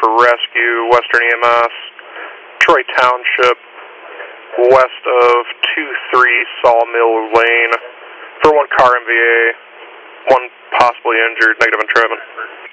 for rescue, Western EMS, Troy Township, west of 23 Sawmill Lane, for 1 car MVA, 1 possibly injured, negative on Trevin.